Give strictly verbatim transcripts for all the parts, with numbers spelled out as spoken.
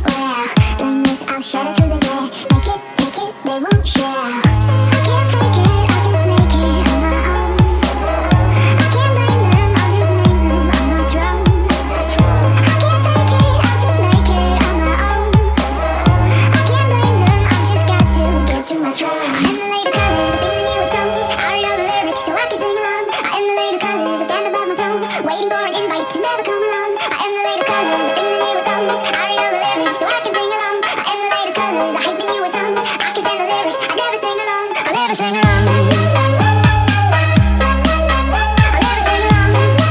beware. Blameless, I'll shatter through the day. Make it, take it, they won't share. I can't fake it, I'll just make it on my own. I can't blame them, I'll just name them on my throne. I can't fake it, I'll just make it on my own. I can't blame them, I've just got to get to my throne. I'm in the latest colors, I sing the newest songs. I read all the lyrics so I can sing along. I am the latest colors, I stand above my throne, waiting for an invite to never come along. I am the latest colors, I sing the newest songs. I read all the lyrics so I can sing along. I am the latest colors, I hate the newest songs. I can stand the lyrics, I never sing along. I'll never sing along. I'll never sing along.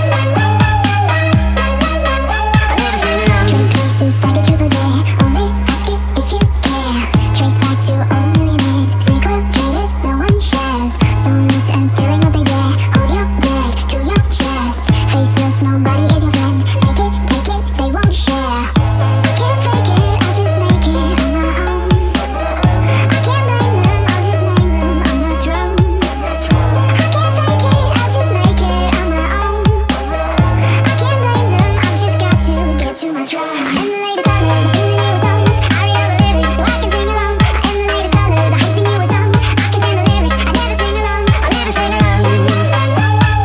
I'll never sing along. Trade places, stagger to the day. Only ask it if you care. Trace back to old millionaires. Snake oil traders, no one shares. So loose and stealing what they dare. Hold your neck to your chest. Faceless, nobody is your friend. Make it, take it, they won't share. I can't fake it, I'll just make it on my own. I can't blame them, I'll just name them on my throne. I can't fake it, I'll just make it on my own. I can't blame them, I've just got to get to my throne. I am the latest colors, I sing the newest songs. I read all the lyrics so I can sing along. I am the latest colors, I hate the newest songs. I can stand the lyrics, I never sing along. I'll never sing along. I'll never sing along.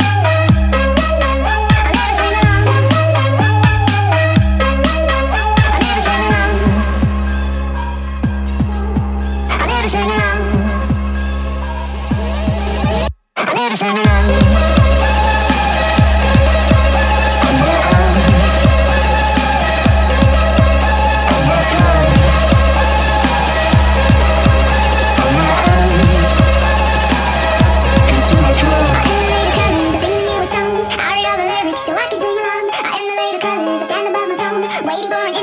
I'll never sing along. I'll never sing along. I'll never sing along. Waiting for an